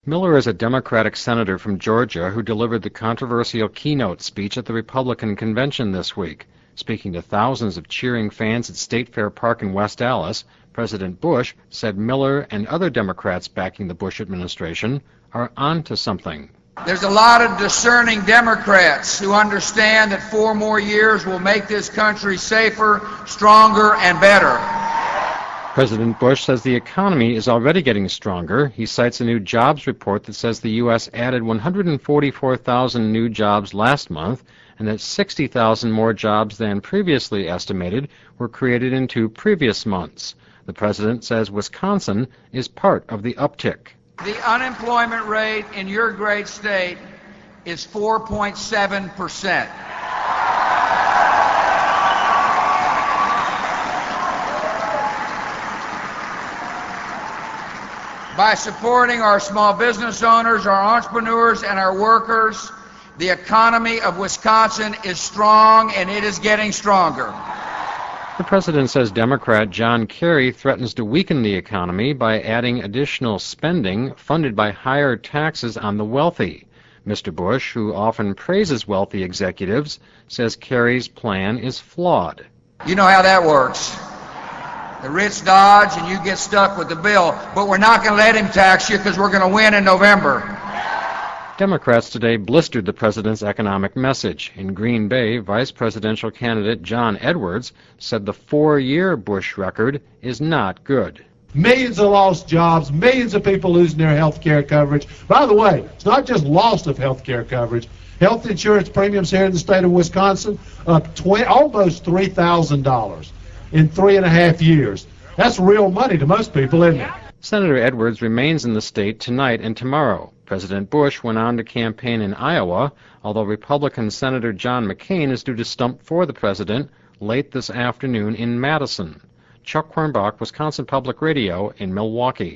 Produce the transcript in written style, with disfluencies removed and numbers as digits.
Miller is a Democratic senator from Georgia who delivered the controversial keynote speech at the Republican convention this week. Speaking to thousands of cheering fans at State Fair Park in West Allis, President Bush said Miller and other Democrats backing the Bush administration are on to something. There's a lot of discerning Democrats who understand that 4 more years will make this country safer, stronger, and better. President Bush says the economy is already getting stronger. He cites a new jobs report that says the U.S. added 144,000 new jobs last month and that 60,000 more jobs than previously estimated were created in 2 previous months. The president says Wisconsin is part of the uptick. The unemployment rate in your great state is 4.7%. By supporting our small business owners, our entrepreneurs, and our workers, the economy of Wisconsin is strong, and it is getting stronger. The president says Democrat John Kerry threatens to weaken the economy by adding additional spending funded by higher taxes on the wealthy. Mr. Bush, who often praises wealthy executives, says Kerry's plan is flawed. You know how that works. The rich dodge and you get stuck with the bill, but we're not going to let him tax you because we're going to win in November. Democrats today blistered the president's economic message. In Green Bay, vice presidential candidate John Edwards said the 4-year Bush record is not good. Millions of lost jobs, millions of people losing their health care coverage. By the way, it's not just loss of health care coverage. Health insurance premiums here in the state of Wisconsin up almost $3,000 in 3.5 years. That's real money to most people, isn't it? Senator Edwards remains in the state tonight and tomorrow. President Bush went on to campaign in Iowa, although Republican Senator John McCain is due to stump for the president late this afternoon in Madison. Chuck Quirnbach, Wisconsin Public Radio in Milwaukee.